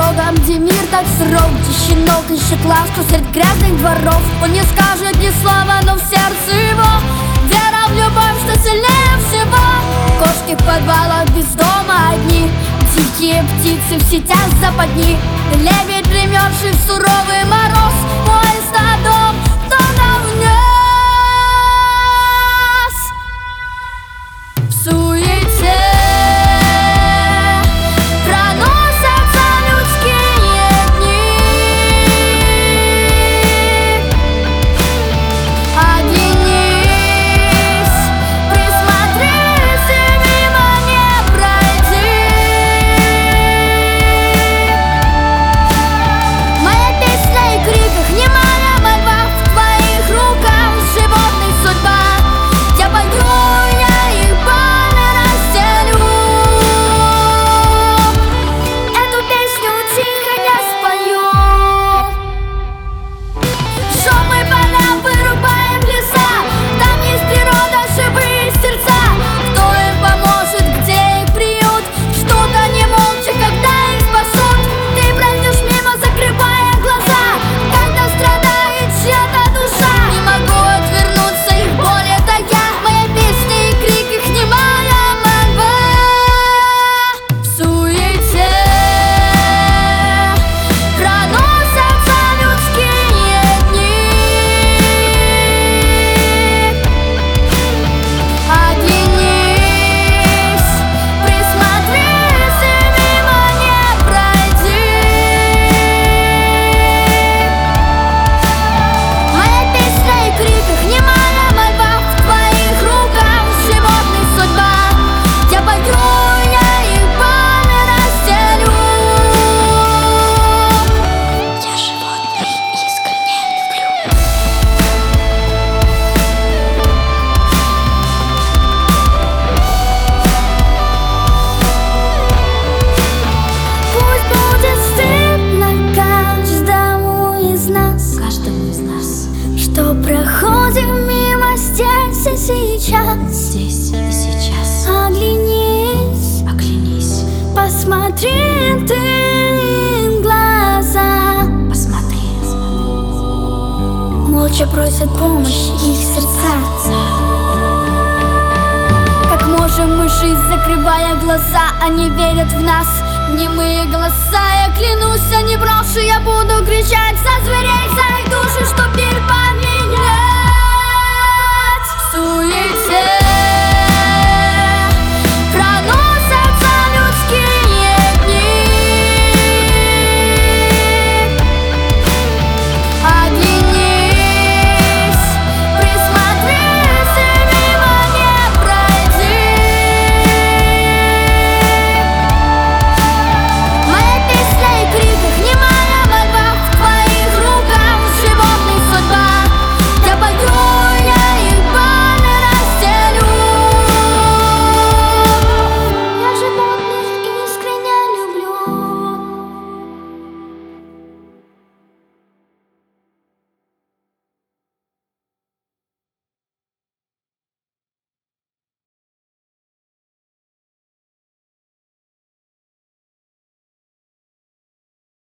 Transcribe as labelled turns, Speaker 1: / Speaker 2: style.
Speaker 1: дорогам, где мир так суров, где щенок ищет ласку среди грязных дворов. Он не скажет ни слова, но в сердце его вера в любовь, что сильнее всего. Кошки в подвалах без дома одни, дикие птицы в сетях западни. Лебедь, примерзший в суровый мороз, поезд на дом, кто-то внес. В суете проносятся людские дни. Оглянись, присмотрись и мимо не пройди. Моя песня и криках, немая мольба в твоих руках, животных судьба. Я пою, я их больно расстелю. Эту песню тихо не спою. Шумы поля, вырубаем леса, там есть природа, живые сердца. Кто им поможет, где их приют? Что-то не молча, когда их спасут. Ты пройдешь мимо, закрывая глаза, когда страдает чья-то душа. Не могу отвернуться, их боль — это я. Моя песня и крик, их немая мольба. В суете проносятся людские дни. Оглянись, присмотрись и мимо не пройди. Моя песня и криках, немая мольба в твоих руках, животных судьба. Я пою, я их больно расстелю. Я животных искренне люблю. Пусть будет стыдно каждому из нас, что проходим мимо здесь и сейчас. Оглянись, посмотри ты в глаза. Молча просят помощи их сердца. Как можем мы жить, закрывая глаза? Они верят в нас, немые голоса. Я клянусь, я не брошу, я буду кричать за зверей, за их души, что мир